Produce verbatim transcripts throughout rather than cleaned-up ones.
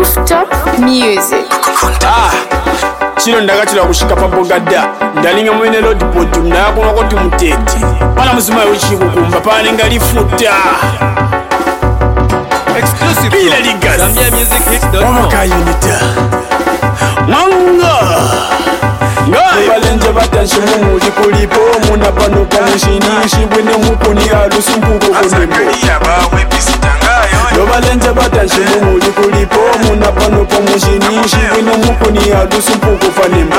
Rooftop Music. Ah, chino ndakachira kushika pabogada ndalinga mwene road podium nayakuno kuti mutete pana muzima yochikukumba panenga lifuta Exclusive Bila ligas Zambia Music Hits dot com. Wamakayunita Mwanga Balenje batanshi mumuli kulipo muna pano pamushini shibwene muponi alusumpuko kunembo Balenje batanshi mumuli kulipo muna pano pamushini shibwene muponi alusumpuko fanembo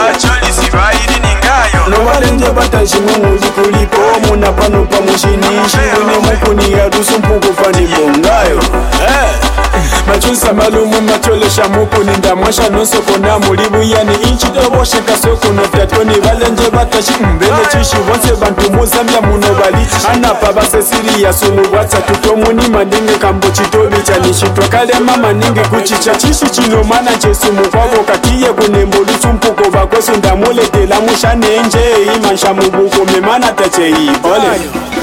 Balenje batanshi mumuli kulipo muna pano pamushini shibwene muponi alusumpuko fanembo ngayo Machunsa malumu macholesha mupuni ndamwasha nonsoko na mulibu yani inchi doboshe kasoko no fiatoni balenje batashi mbele chishi bonse bantu muzambia muno bali anapa base siriya sunu watsa tutomuni mandinge kambo chitobi chanishitwa kale mama ninge kuchicha chishi chino mana chesu mukwavo katiye kunembo lusumpuko bakwesu ndamuletela mushane nje imansha mubuko memana tache ibole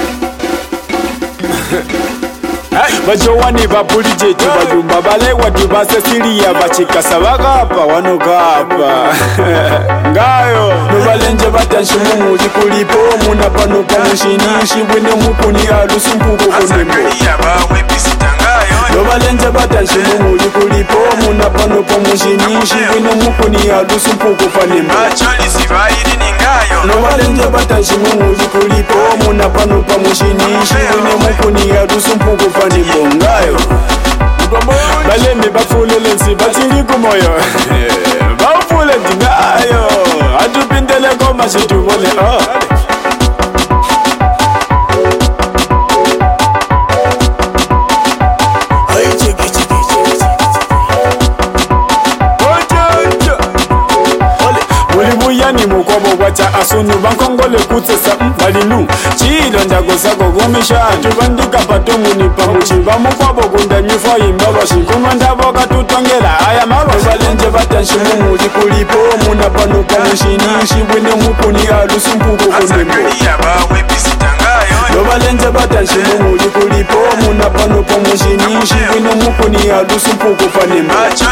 Bajowani babulijeti bajumba balewa dibase siriya bachikasa bagapa wanokapa Ngayo Nubalenje batanshi mumuli kulipo muna pano pamushini shibwene mupuni alusumpuko kunembo Nubalenje batanshi mumuli kulipo muna pano pamushini shibwene mupuni alusumpuko fanembo Nubalenje batanshi mumuli kulipo muna pano pamushini shibwene mupuni alusumpuko fanembo Ngayo Baleme bafulele nsi batili kumoyo Bafule ndingayo Atupindele koma situbone oh Yani mukwabo wacha asunu bankongole kutsesa mbalinu chilo ndagosako kumisha tubandika patomuni pamuchiba mukwabo kundanyifwa imbaba shikunwa ndavoka tutongela aya maba balenje batanshi mumuli kulipo muna pano pamushini shibwene mupuni alusumpuko kunembo Balenje batanshi mumuli kulipo muna pano pamushini shibwene mupuni alusumpuko fanembo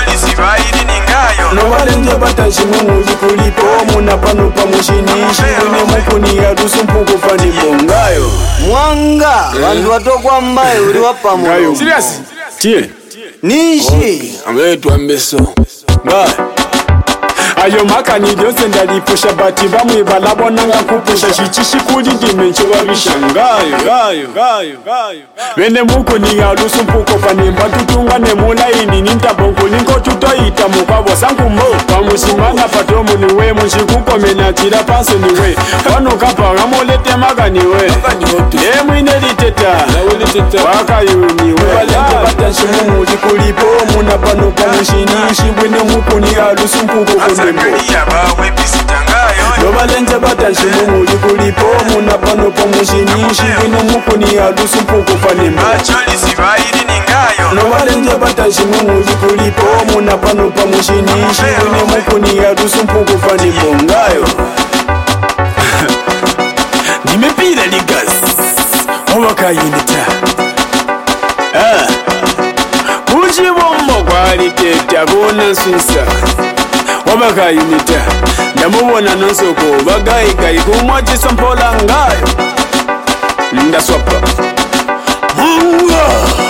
Balenje batanshi mumuli kulipo muna pano pamushini shibwene mupuni alusumpuko fanembo Ngayo Mwanga vantu vatokwa mbaye uri wapamu Ngayo Serious Tie Nishi Ametu ambeso Ngayo Ayo makani dyose ndalipusha bati bamwe balabonanga kupusha shichishi kuli dimenche babisha Ngayo Ngayo Ngayo Ngayo Bene muko ni alusumpuko panemba tutunga ne mulaini nintabonko ninko tutoita mukabo sankumo pamusimana patomu niwe mushikuko menatira panse niwe wano kapa ngamolete magani we ye mwine liteta wakayuniwe balenge batanshi mumuli kulipo muna pano pamushini shibwene mupuni alusumpuko kunembo Balenje batanshi mumuli kulipo muna pano pamushini shibwene mupuni alusumpuko fanembo Balenje batanshi mumuli kulipo muna pano pamushini shibwene mupuni alusumpuko fanembo Ngayo Nimepira ligas Owakayunita Ah Kuchibombo kwa liteta bona nsusa Owakayunita Ndamubona nonsoko bagayigayi kumwachisa mpola ngayo Ndaswapa Mwanga